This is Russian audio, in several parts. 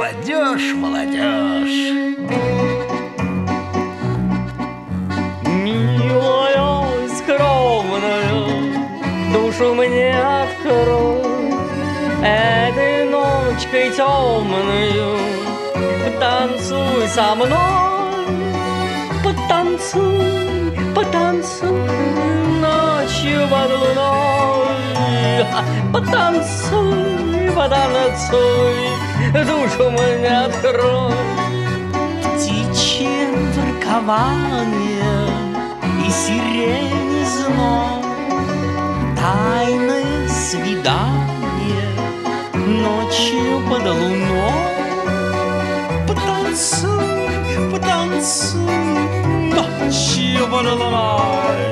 молодежь, молодежь. Милая, скромная, душу мне открой. Этой ночкой темную потанцуй со мной. Потанцуй, потанцуй ночью под луной. Потанцуй, потанцуй, душу мне открой. Птичье воркование и сирени зной, тайное свидание ночью под луной. Потанцуй, потанцуй ночью под луной.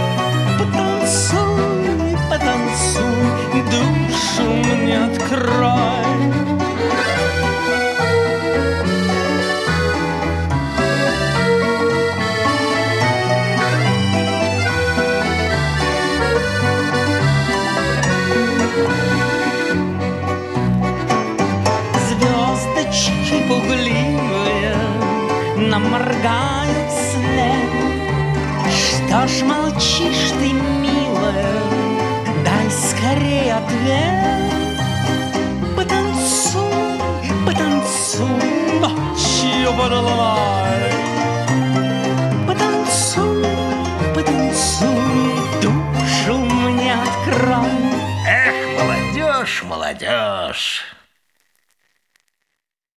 Потанцуй, потанцуй, душу мне открой. Звездочки пугливые нам моргают вслед. Что ж молчишь ты, милая, дай скорее ответ. Потанцуй, потанцуй ночью под луной. Потанцуй, потанцуй, душу мне открой. Эх, молодежь, молодежь.